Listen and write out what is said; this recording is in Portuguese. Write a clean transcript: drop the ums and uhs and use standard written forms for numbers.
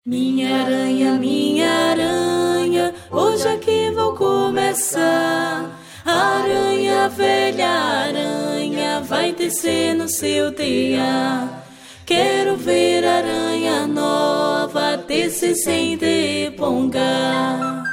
Minha aranha, hoje aqui vou começar. Aranha, velha aranha, vai tecer no seu tear. Quero ver aranha nova tecer sem ter pongar.